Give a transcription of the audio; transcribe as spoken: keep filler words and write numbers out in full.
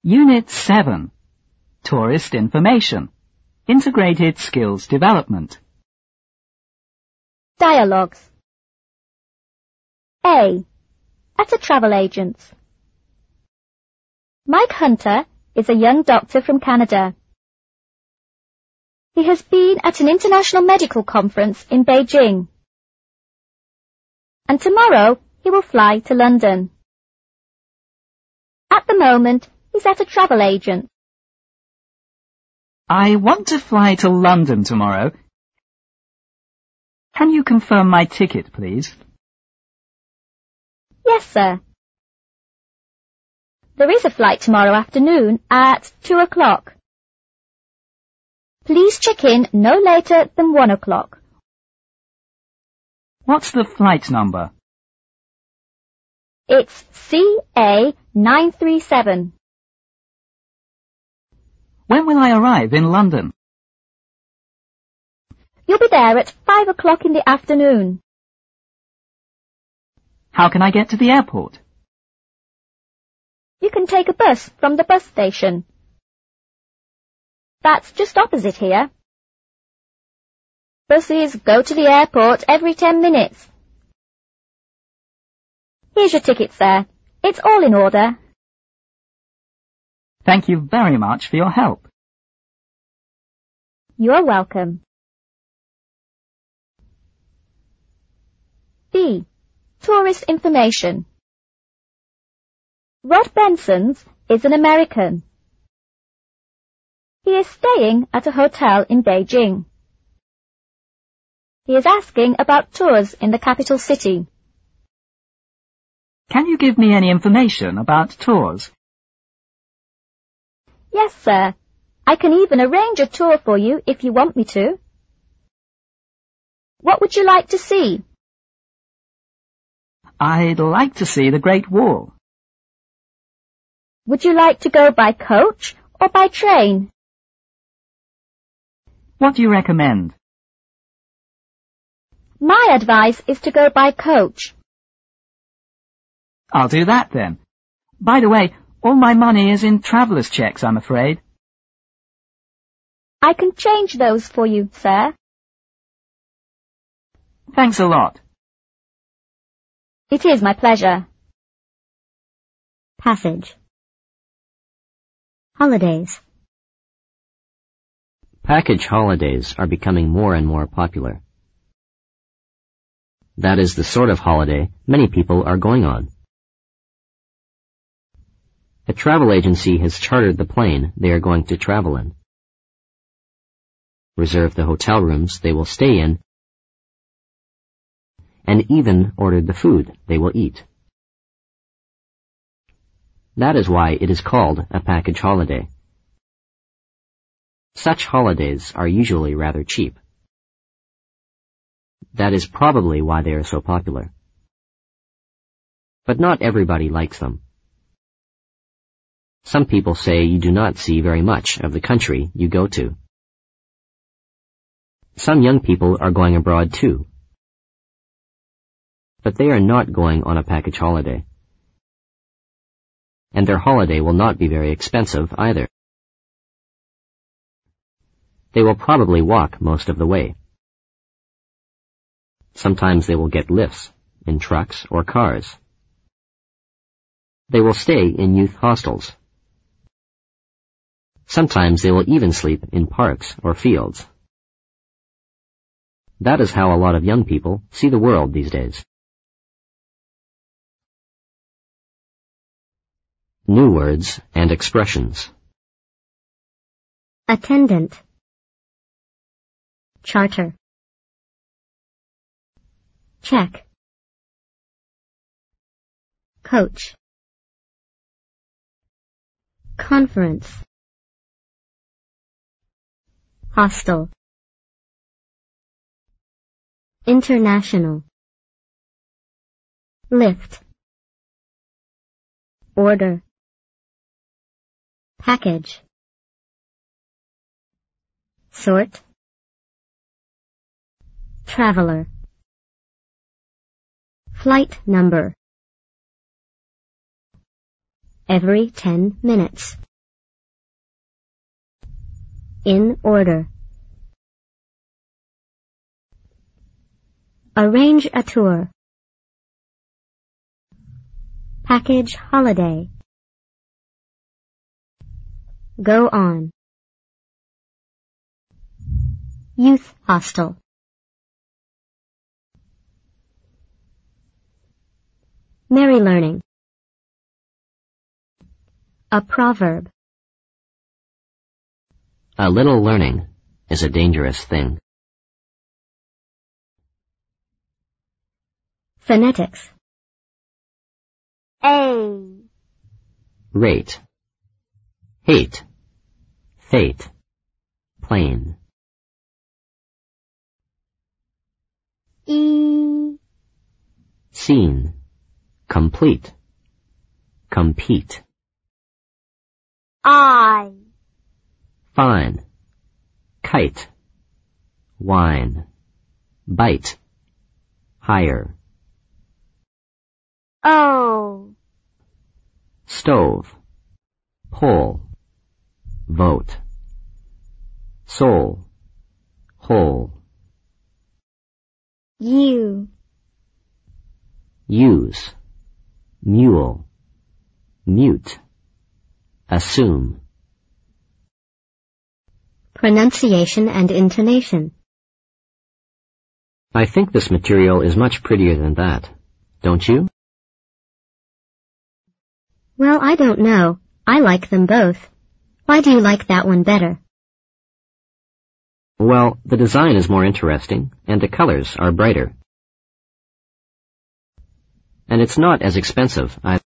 Unit seven. Tourist Information. Integrated Skills Development. Dialogues. A. At a travel agent's. Mike Hunter is a young doctor from Canada. He has been at an international medical conference in Beijing. And tomorrow he will fly to London. At the moment, he's at a travel agent. I want to fly to London tomorrow. Can you confirm my ticket, please? Yes, sir. There is a flight tomorrow afternoon at two o'clock. Please check in no later than one o'clock. What's the flight number? It's C A nine three seven. When will I arrive in London? You'll be there at five o'clock in the afternoon. How can I get to the airport? You can take a bus from the bus station. That's just opposite here. Buses go to the airport every ten minutes. Here's your ticket, sir. It's all in order. Thank you very much for your help. You're welcome. B. Tourist Information. Rod Benson's is an American. He is staying at a hotel in Beijing. He is asking about tours in the capital city. Can you give me any information about tours? Yes, sir. I can even arrange a tour for you if you want me to. What would you like to see? I'd like to see the Great Wall. Would you like to go by coach or by train? What do you recommend? My advice is to go by coach. I'll do that then. By the way, all my money is in traveller's checks, I'm afraid. I can change those for you, sir. Thanks a lot. It is my pleasure. Passage. Holidays. Package holidays are becoming more and more popular. That is the sort of holiday many people are going on. A travel agency has chartered the plane they are going to travel in, reserved the hotel rooms they will stay in, and even ordered the food they will eat. That is why it is called a package holiday. Such holidays are usually rather cheap. That is probably why they are so popular. But not everybody likes them. Some people say you do not see very much of the country you go to. Some young people are going abroad too. But they are not going on a package holiday. And their holiday will not be very expensive either. They will probably walk most of the way. Sometimes they will get lifts in trucks or cars. They will stay in youth hostels. Sometimes they will even sleep in parks or fields. That is how a lot of young people see the world these days. New words and expressions. Attendant. Charter. Check. Coach. Conference. Hostel. International. Lift. Order. Package. Sort. Traveler. Flight number. Every ten minutes. in order. Arrange a tour. Package holiday. Go on. Youth hostel. Merry learning. A proverb. A little learning is a dangerous thing. Phonetics. A, Rate. Hate. Fate. Plain. E, Scene. Complete. Compete. I, Fine. Kite. Wine. Bite. Hire. O, Stove. Pole. Vote. Soul. Whole. U, Use. Mule. Mute. Assume. Pronunciation and intonation. I think this material is much prettier than that. Don't you? Well, I don't know. I like them both. Why do you like that one better? Well, the design is more interesting, and the colors are brighter. And it's not as expensive either.